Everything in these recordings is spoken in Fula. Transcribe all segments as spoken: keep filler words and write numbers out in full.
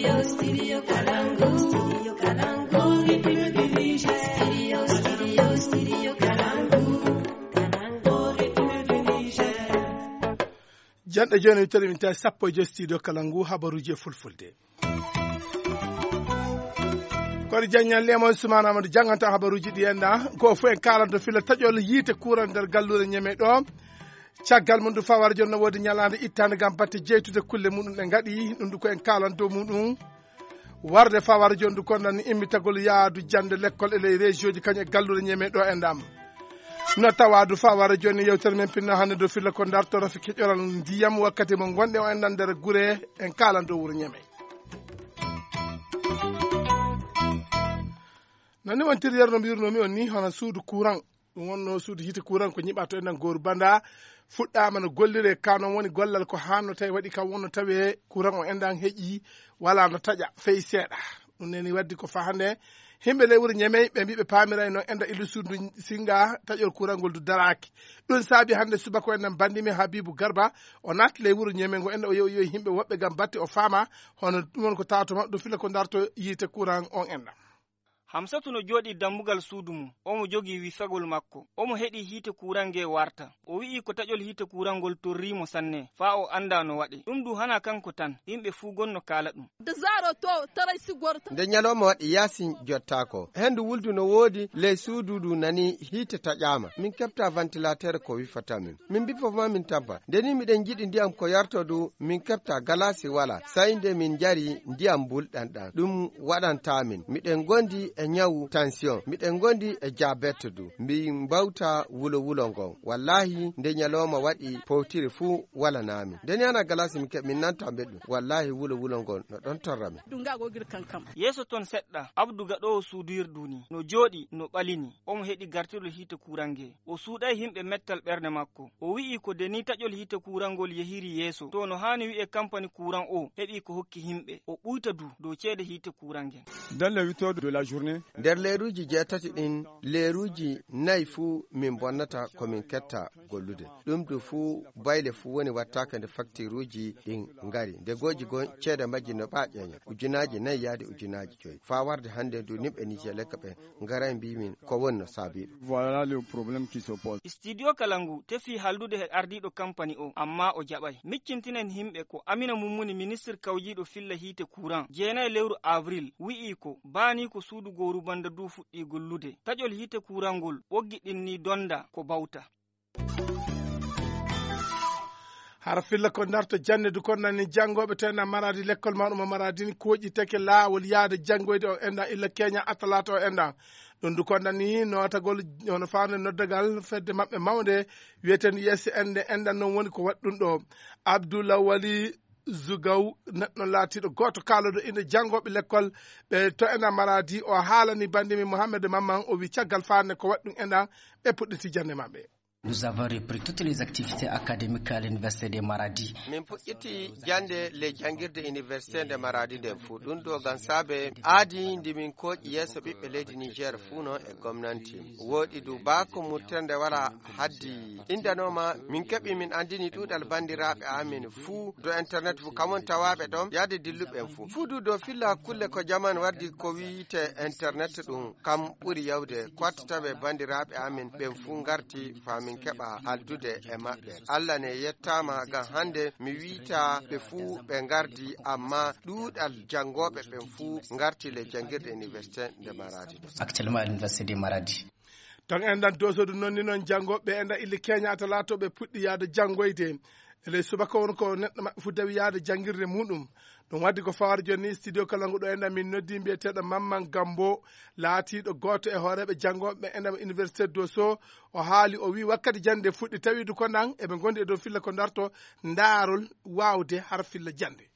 Studio, studio Kalangu. Studio Kalangu. Studio, studio, studio Kalangu. Kalangu. Jande joni mi tari min tawi sappo e joyi studio Kalangu habaruji e fulfulde. Kono Diagnal Lemo Soumana Amadou janganta habaruji ɗi henna ko fu en kalanto fila taƴol yiite courant nder gallure ñeme ɗo caggal mum du fawar jonno wodi ñalande ittande gam batte jeytude kulle muɗum ɗe gaɗi ɗum du ko en kalanto muɗum warde fawar jondu konnani immitagol yaadu jande l'école e ley région ji kañum e gallure ñeme ɗo e ndam no tawadu fawar joni yewtere men pinno hande do filla ko darto rafi keƴoral ndiyam wakkati mo gonɗe o endan nder gure en kalanto wuro ñeme nani wontiri yerno mbirnomi on ni hono suudu courant ɗum wonno suudu hite courant ko ñiɓato enen goru banda fuɗɗama no gollire kanon woni gollal ko hanno tawi waɗi kam wonno tawi courant o endan heeƴi wala no taƴa feyi seeɗa ɗum neni waddi ko fa hande himɓe ley wuro ñemey ɓe mbiɓe pamiray no enda ilu suudu singa taƴol courant ngol du daraki ɗum saabi hande subaka o enen bandimi Habibou Garba o natti ley wuro ñeme ngo enda o yewi yoyi himɓe woɓɓe gam batte o faama hono ɗum won ko tawato mabɓe ɗo fila ko darto yiite courant on enda Hamsatu no jooɗi dammugal suudu mum omo jogi wifagol makko omo heɗi hiite kurange warta o wi'i ko taƴol hiite kurangol torrimo sanne faa o anda no waɗe ɗum du hana kanko tan yimɓe fuu gonno kala ɗum de zaro to taray sigorta nde ñalawma waɗi yasin jottako hendu wuldu no woodi ley suudu du nani hiite taƴama min kefta ventilateur ko wifata min min bipofma min tampa ndeni miɗen jiɗi ndiyam ko yarto du min kefta galasi wala sai nde min jari ndiyam bulɗanɗan ɗum waɗantamin miɗen gondi e nyawu tension miɗen gondi e diabete du min bawta wulo wulo ngon wallahi nde ñalawma waɗi powtiri fuu walanami ndeni ana galasi min keɓ min nanta mbeɗɗum wallahi wulo wulo ngon no ɗon torrami ɗungagogir kankam yeeso ton seɗɗa abdou gaɗowo suudoyirduni no jooɗi no ɓalini omo heɗi gartirɗo hiite kurange o suuɗay himɓe mettal ɓernde makko o wi'i ko deni taƴol hiite kurangol yehiri yeeso to no hani wi'e campagne courant o heɓi ko hokki himɓe o ɓuyta du dow ceede hiite kurange dans les huit heures de la journée nder leeruji jeetati ɗin leeruji nayi fuu min bonnata komin ketta gollude ɗum du fuu bayle fuu woni wattaka nde facturuji ɗin ngari nde goji gon ceede majji no ɓaƴeña ujunaji nayi yaade ujunaji joyi fa warde hande du nimɓe nije lekka ɓe ngaray mbimin ko woni no saabiɗo voilà le problème qui se pose studio Kalangu tefi haldude he ardiɗo compagnie o amma o jaɓay miccintinen himɓe ko Amina Mummuni ministre kawjiɗo filla hiite courant jeenayi lewru avril wi'i ko baani ko suudu goru banda du fuɗɗi gollude taƴol hiite kurangol ɓoggi ɗinni donda ko bawta hara filla ko darto jande du kon nani jangoɓe tena maradi l'école maɗum maradini koƴi teke laawol yaade jangoyde o enda illa keña atalata o enda ɗum du kon nani notagol hono fawde noddagal fedde mabɓe mawde wiyeten yesi ende endan noon woni ko waɗi ɗum ɗo Abdoulaye Wali Zugaw neɗɗo laatiɗo goto kaloɗo inde jangoɓe l'école ɓe to ena maradi o haalani bandimi Mouhamed Mamman o wi caggal fande ko waɗi ɗum enda ɓe puɗɗiti jande mabɓe. Nous avons repris toutes les activités académiques à l'université de Maradi. min puƴƴiti jande le jangirde université nde Maradi nden fuu ɗum ɗo gam saabe aadi ndi min koƴi yeeso ɓiɓɓe leydi Niger fuu no e gomnanti woɗi du baako murterde wala haddi indanoma min keɓi min andini ɗuɗal bandiraɓe amin fuu do internet fuu kamon tawaɓe ɗon yaade dilluɓe en fuu fuu du do filla kulle ko jaman waddi ko wiyite internet ɗum kam ɓuri yawde kwattataɓe bandiraɓe amin ɓen fuu garti famin keɓa haldude e maɓɓe Allah ne yettama gam hande mi wiita ɓe fuu ɓe gardi amma ɗuɗal jangoɓe ɓen fuu garti le jangirde université nde Maradi Actuellement à l'université de Maradi. ton endan dosodu noon ni noon jangoɓe enda ille keña atalatoɓe puɗɗi yaade jangoyde ele subaka won ko neɗɗo maɓɓe fu dawi yaade jangirde muɗum ɗum waddi ko fawar joni studio Kalangu ɗo enda min noddi mbiyeteɗo Mamman Gambo laatiɗo goto e hooreɓe jangoɓe endam université Dosso o haali o wi wakkati jande fuɗɗi tawidu ko nan eɓe gondi e dow filla ko darto daarol wawde har filla jande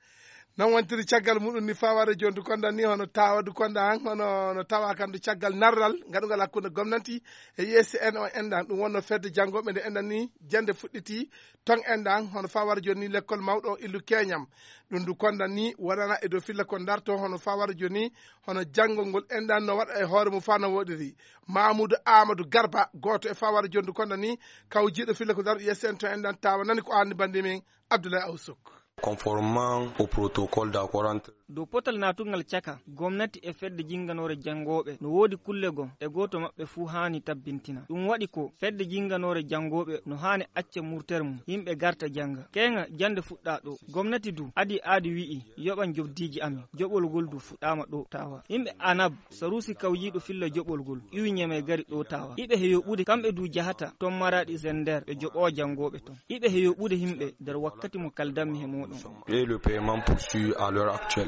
non wontiri caggal muɗum ni faware joni du konda ni hono tawa du konda han hono no tawa kan du caggal narral gaɗugal hakkude gomnanti e yeesi en o endan ɗum wonno fedde jangoɓe nde endan ni jande fuɗɗiti ton endan hono faware joni ni l'école mawɗo illu keñam ɗum du konda ni wonana e dow filla ko darto hono faware joni hono jangol ngol endan no waɗa e hoore mum fa no woɗiri Mamoudou Amadou Garba goto e faware joni du konda ni kawjiɗo filla ko darto yeesi en to endan tawa nani ko anni bandi men Abdoulaye Awsouk conformément au protocole d'accord entre dow potal natungal caka gomnati e fedde jinganore jangoɓe no wodi kulle gon e goto mabɓe fuu hani tabbintina ɗum waɗi ko fedde jinganore jangoɓe no hani acca murtere mum yimɓe garta janga kenga jande fuɗɗa ɗo gomnati du adi aadi wi'i yoɓan jobdiji amin joɓol gol du fuɗɗama ɗo tawa yimɓe anab sarusi kawjiɗo filla joɓol gol iwi ñeme gari ɗo tawa iɓe he yoɓude kamɓe du jahata ton maraɗi zender ɓe joɓo jangoɓe ton iɓe he yoɓude himɓe nder wakkati mo kaldammi he moɗon et le paiement poursuit à l'heure actuelle.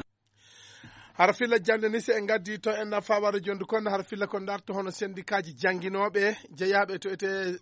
har filla jande ni se en gaddi to en fawaro jondu konno har filla ko darto hono syndicat ji janginoɓe jeeyaɓe to ete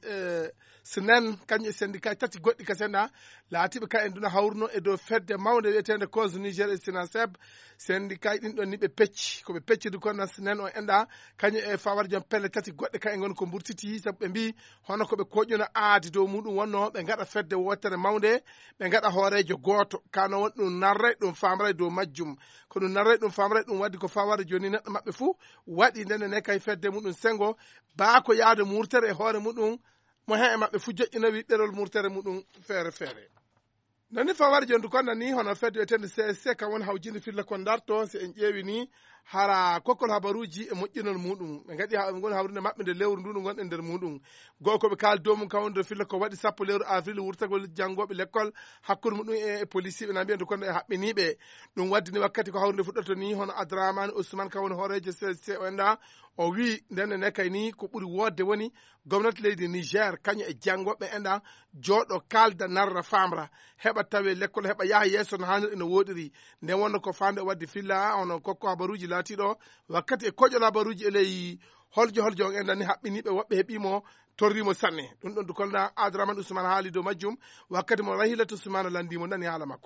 senen kañƴe syndicat tati goɗɗi ka senda laatiɓe ka en duna hawruno e dow fedde mawde wiyetede cause niger e sinaseb syndicat ɗin ɗon ni ɓe pecci koɓe peccidi kono senen o enɗa kañƴe e fawar jom pelle tati goɗɗe ka e gon ko burtiti sabu ɓe mbi hono koɓe koƴƴuna aadi dow muɗum wonno ɓe gaɗa fedde wottere mawde ɓe gaɗa hoorejo goto kano won ɗum narray ɗum famray dow majjum ko ɗum narray ɗum famray ɗum waddi ko fawara joni neɗɗo maɓɓe fuu waɗi ndene ne kay fedde muɗum sengo baako yaade murtere e hoore muɗum mo he e maɓɓe fuu joƴƴinawi ɗerol murtere muɗum feere feere nani fawara jondu konna ni hono fedde wiyetende C S C kam woni hawjinde filla kon darto so en ƴeewi ni hara kokkol habaruji e moƴƴinol muɗum ɓe gaɗi ɓe goni hawrinde maɓɓe nde lewru ndu ɗo gonɗe nder muɗum goho koɓe kaal dow mum kam wonde filla ko waɗi sappo lewru avril wurtagol janggoɓe l'école hakkude muɗum e police ɓe na mbiyande kono e haɓɓiniɓe ɗum waddi ni wakkati ko hawrinde fuɗɗoto ni hono Abdourahmane Ousmane kam woni horejo C S C o enɗa o wi ndenne ne kay ni ko ɓuri wodde woni gomnati leydi Niger kañum e janggoɓe enɗa jooɗo kalda narra famra heɓa tawe l'école heɓa yaaha yesso no hannir ene woɗiri nden wonno ko fande o wadde filla ono kokko habaruji laatiɗo wakkati e koƴol habaruji e ley holjo holjo on enɗa ni haɓɓiniɓe woɓɓe heeɓimo torrimo sanne ɗum ɗon dukolna Abdourahmane Ousmane haali dow majjum wakkati mo Rahilatu Ousmane landimo nani haala makko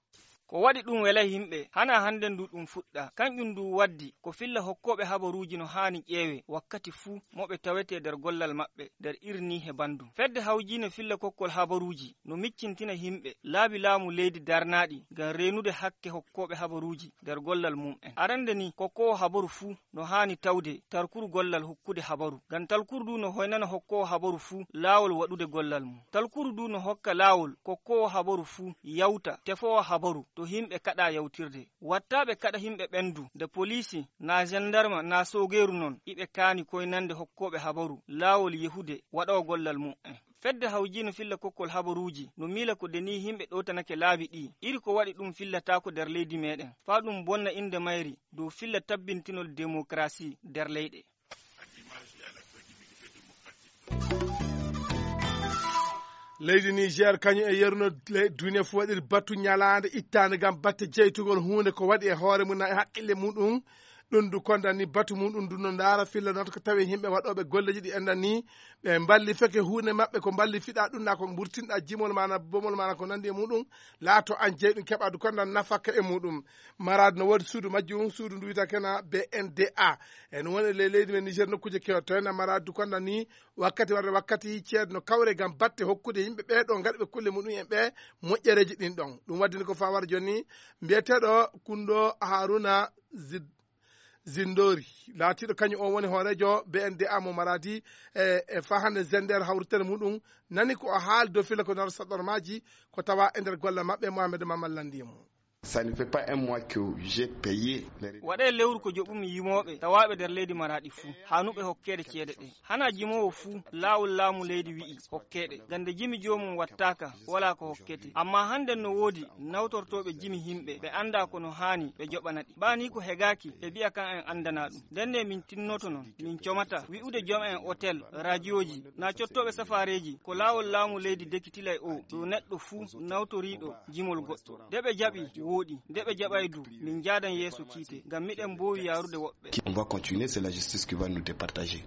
ko waɗi ɗum wela yimɓe hana hande ndu ɗum fuɗɗa kanƴum ndu waddi ko filla hokkoɓe habaruji no hani ƴeewe wakkati fuu moɓe tawete nder gollal maɓɓe nder irni he bandum fedde hawjine filla kokkol habaruji no miccintina yimɓe laabi laamu leydi darnaɗi ngam renude hakke hokkoɓe habaruji nder gollal mum'en arande ni kokkowo habaru fuu no hani tawde tarkuru gollal hokkude habaru ngam talkuru du no hoynana hokkowo habaru fuu laawol waɗude gollal mum talkuru du no hokka laawol kokkowo habaru fuu yawta tefowo habaru to himɓe kaɗa yawtirde wattaɓe kaɗa himɓe ɓendu nde polisi na gendarme na sogeru non iɓe kaani koynande hokkoɓe habaru laawol yehude waɗawo gollal mum'en fedde hawjino filla kokkol habaruji no miila ko deni himɓe ɗotanake laabi ɗi iri ko waɗi ɗum fillatako nder leydi meɗen faa ɗum bonna inde mayri dow filla tabbintinol démocratie nder leyɗe leydi Niger kañum e yeruno duniya fu waɗiri battu ñalande ittande gam batte jeytugol hunde ko waɗi e hoore mum na e haqqille muɗum ɗum du kondan ni batu muɗum du no ndaara filla noto ko tawi yimɓe waɗoɓe golleji ɗi endan ni ɓe mballi feke hunde maɓɓe ko mballi fiɗa ɗum na ko burtinɗa jimol mana bomol mana ko nandi e muɗum laato an jeeyi ɗum keɓa du kondan nafaka e muɗum marade no woodi suudu majjum suudu ndu wiyata kena B N D A en woni le leydi men Niger nokkuje kewto hen marade du kondan ni wakkati warde wakkati ceedo no kawre gam batte hokkude yimɓe ɓe ɗo gaɗi ɓe kulle muɗum en ɓe moƴƴereji ɗin ɗon ɗum waddini ko fawara joni mbiyeteɗo Kundo Haruna Zid Zindori laatiɗo kañum on woni hoorejo B N D A mo maradi e, e fa hande zender hawrutere muɗum nani ko o haali dow fila ko nar saɗormaji ko tawa e nder golle maɓɓe Mohamed Mamal landimo ça ne fait pas un mois que j'ai payé waɗe lewru ko joɓumi yimoɓe tawaɓe nder leydi maradi fuu hanuɓe hokkede ceede ɗe hana jimowo fuu laawol laamu leydi wi'i hokkede gande jimi jomum wattaka wala ko hokkete amma hande no woodi nawtortoɓe jimi himɓe ɓe anda kono hani ɓe joɓanaɗi bani ko hegaki ɓe mbiya kan en andana ɗum ndenne min tinnoto noon min comata wi'ude joom en hôtel radioji na cottoɓe safareji ko laawol laamu leydi dekkitilay o ɗo neɗɗo fuu nawtoriɗo jimol goɗɗo nde ɓe jaɓi woɗi nde ɓe jaɓay du min jaadan yeeso kiite ngam miɗen mbowi yarude woɓɓe on va continuer c'est la justice qui va nous départager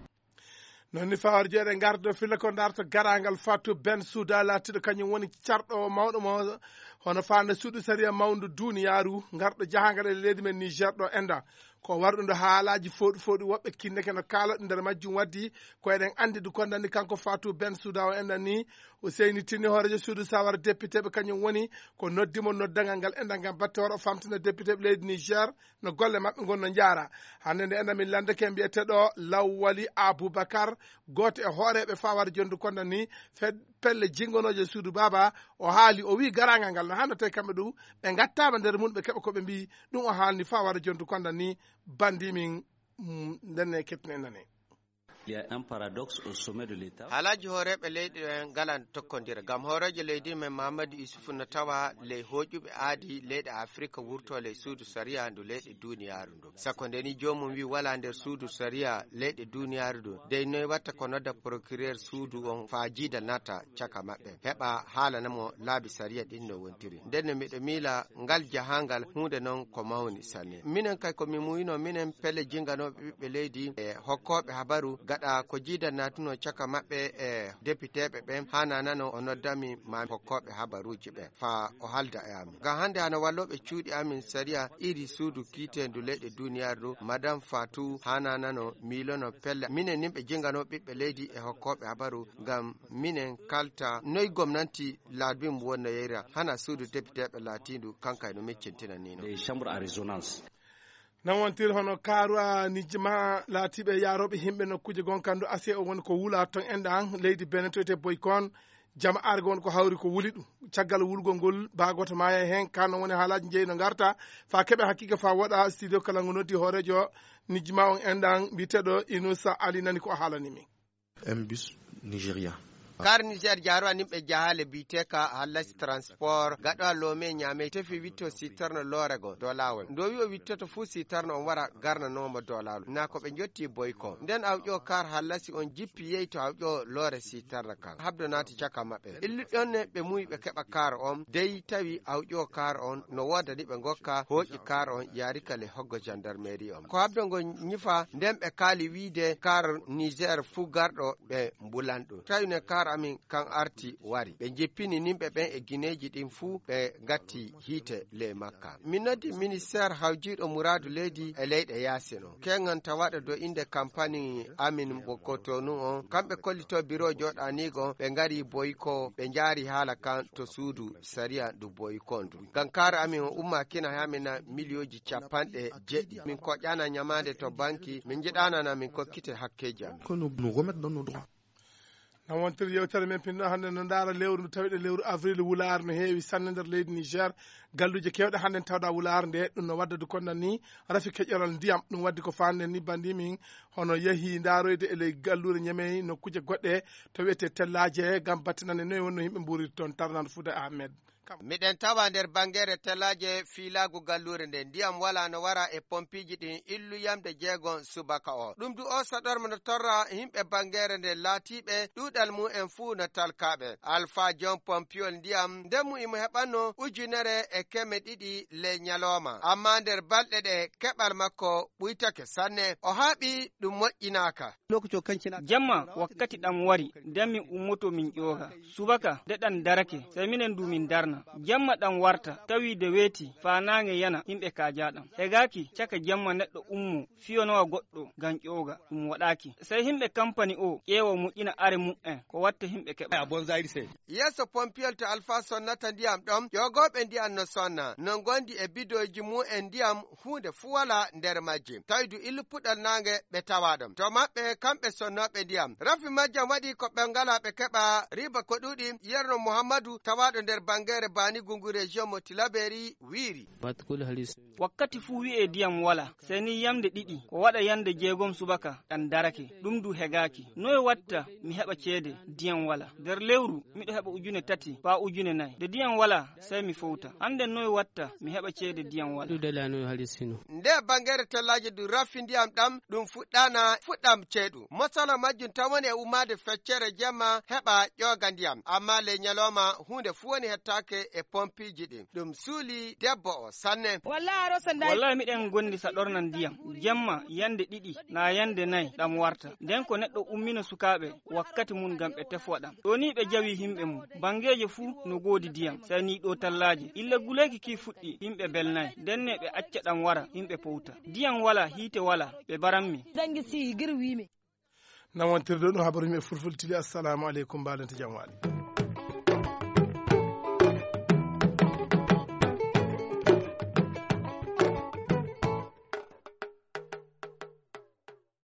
non ni fawar jeeɗe gardo filla ko darto garangal Fatou Bensouda laatiɗo kañum woni carɗo mawɗo mo hono fande suuɗu saria mawdu duniyaru garɗo jahangal e leydi men Niger ɗo enda ko warɗude haalaji foɗu foɗu woɓɓe kinneke no kaalaɗo nder majjum waddi ko eɗen andi du kondandi kanko Fatou Bensouda o endan ni o seynitini hoorejo suudu sawara député ɓe kañum woni ko noddimo noddangal ngal endan gam batte hoto famtina député ɓe leydi Niger no golle maɓɓe gonno jaara hande nde endan min landeke mbiyeteɗo Lawwali Aboubacar goto e hooreɓe fawar jondu kondan ni pelle jingonoje suudu baba o haali o wi garangal ngal no hande tawi kamɓe ɗum ɓe gattama nder mum ɓe keɓa koɓe mbi ɗum o haalni fa wara jontu konda ni bandimin ndenne kettine nane. Il y a un paradoxe au sommet de l'État. Halaji horeɓe leydi en galan tokkodira gam horejo leydi men Mamadou Isufu no tawa ley hoƴuɓe aadi leyɗe Afrique wurto ley suudu saria ndu leyɗe duniyaru ndu sako ndeni jomum wi wala nder suudu saria leyɗe duniyaru ndu dey noy watta ko nodda procureur suudu on faajida nata caka maɓɓe heɓa haalanamo laabi saria ɗin no wontiri ndenne miɗo miila ngal jahangal hunde noon ko mawni sanne minen kay komi muyino minen pelle jinganoɓe ɓiɓɓe leydi e hokkoɓe habaru gaɗa ko jiida natuno caka maɓɓe e députéɓe ɓen hana nano o noddami ma hokkoɓe habaruji ɓe fa o halda e amin ngam hande hano walloɓe cuuɗi amin saria iri suudu kiitendu leyɗe duniyaru ndu madame fatou hana nano milono pelle minen nimɓe jingano ɓiɓɓe leydi e hokkoɓe habaru ngam minen kalta noyi gomnanti laabim wonno yeyra hana suudu députéɓe laatindu kanka no meccintina nino Les chambres à résonance. nan wontir hono kaaru nijjima laatiɓe yaaroɓe himɓe nokkuje gonkandu ase o woni ko wula ton enɗan leydi Benin to wiyete Boykon jama argo won ko hawri ko wuli ɗum caggal wulgol ngol bagoto maya hen kano woni haalaji jeeyi no garta fa keɓe hakkike fa waɗa studio kala ngo noddi hoorejo nijjima on enɗan mbiteɗo Inoussa Ali nani ko haalanimi. M bus Nigeria. kar Niger jaro nimɓe jahale biteka hallas transport gaɗo lome nyame tefi witto sitarno lorego do lawol ndo wi o wittoto fu sitarno on wara garna noma do lawol na ko ɓe jotti boyko nden awƴo kar hallasi on jippi yeyi to awƴo lore sitarna kan habdo nati caka maɓɓe illuɗon ɓe muyi ɓe keɓa kar on dey tawi awƴo kar on no wodani ɓe gokka hoƴi kar on yaari kale hoggo gendarmerie on ko habdo ngo nyifa nden ɓe kaali wiide kar Niger fu garɗo ɓe mbulanɗo tawi ne kar amin kan arti wari ɓe jeppini nimɓe ɓen e guineji ɗin fuu ɓe gatti hiite le makka min noddi ministére hawjiɗo mouradu leydi e leyɗe yasin o kegan tawaɗo do inde campagne amin bokotonu on kamɓe kollito bureau joɗanigo ɓe gari boyko ɓe jaari haala kan to suudu saria du boyko ndu ngam kara amin o umma kina hamina milioji capanɗe jeɗɗi min koƴƴana ñamade to banki min jiɗanana min kokkite hakkeji amin Que nous nous remettre dans nos droits. nan wontir yewtere men pinno hannde no ndaara lewru ndu tawiɗe lewru avril wulaar no heewi sanne nder leydi Niger galluje kewɗe hannde tawɗa wulaar nde ɗum no wadda du konnan ni rafi keƴoral ndiyam ɗum waddi ko fande ni bandimin hono yeehi ndaaroyde e ley gallure ñameyi nokkuje goɗɗe to wiyete tellaje gam battinande noyi wonno yimɓe mbuuri toon tarnande Fouta Ahmed. miɗen tawa nder bangere tellaje filagu gallure nde ndiyam wala no wara e pompiji ɗin illu yamde jeegon subaka o ɗum du o saɗormo no torra himɓe bangere nde laatiɓe ɗuɗal mu'en fuu no talkaɓe alpha john pompiol ndiyam nden mu imo heɓanno ujunere e keme ɗiɗi le ñalowma amma nder balɗe ɗe keɓal makko ɓuytake sanne o haaɓi ɗum moƴƴinaka jamma wakkati ɗam wari nden min ummoto min ƴooga subaka ndeɗan darake sey minen du min darna jamma ɗam warta tawi de weeti fa nange yana himɓe kajaɗam hegaki caka jamma neɗɗo ummo fiyonowa goɗɗo ngam ƴooga ɗum waɗaki sey himɓe campani o ƴeewa muƴƴina are mu'en ko watta himɓe keɓa yeeso pompiol to alpha sonnata ndiyam ɗom ƴogoɓe ndiyam no sonna no gondi e bidoji mu'en ndiyam hunde fu wala nder majji tawi du illu puɗɗal nange ɓe tawa ɗum to maɓɓe kamɓe sonnoɓe ndiyam rafi majjam waɗi ko ɓe ngala ɓe keɓa riba ko ɗuɗi yerno mouhammadou tawaɗo nder bangere bani gungu région mo tilaberi wiiri wakkati fuu wi'e ndiyam wala sey ni yamde ɗiɗi ko waɗa yande jeegom subaka ɗan darake ɗum du hegaki noye watta mi heɓa ceede ndiyam wala nder lewru miɗo heɓa ujune tati fa ujune nayi nde ndiyam wala sey mi fowta hande noye watta mi heɓa ceede ndiyam wala nde bangere tellaji du raffi ndiyam ɗam ɗum fuɗɗana fuɗɗam ceeɗu masala majjum tan woni e ummade feccere jemma heɓa ƴooga ndiyam amma le ñalowma hunde fu woni hettake e pompiji ɗin ɗum suuli debbo o sanne wallahi miɗen gondi saɗornan ndiyam jemma yande ɗiɗi na yande nayi ɗam warta nden ko neɗɗo ummina sukaɓe wakkati mum ngam ɓe tefowa ɗam ɗo ni ɓe jawi himɓe mum bangeje fuu no goodi ndiyam sey ni ɗo tallaji ille guleki ki fuɗɗi himɓe belnayi ndenne ɓe acca ɗam wara himɓe powta ndiyam wala hiite wala ɓe baranmi nan wontirde ɗum habaru yimɓe fulfultili assalamu aleykum mbalente jam waali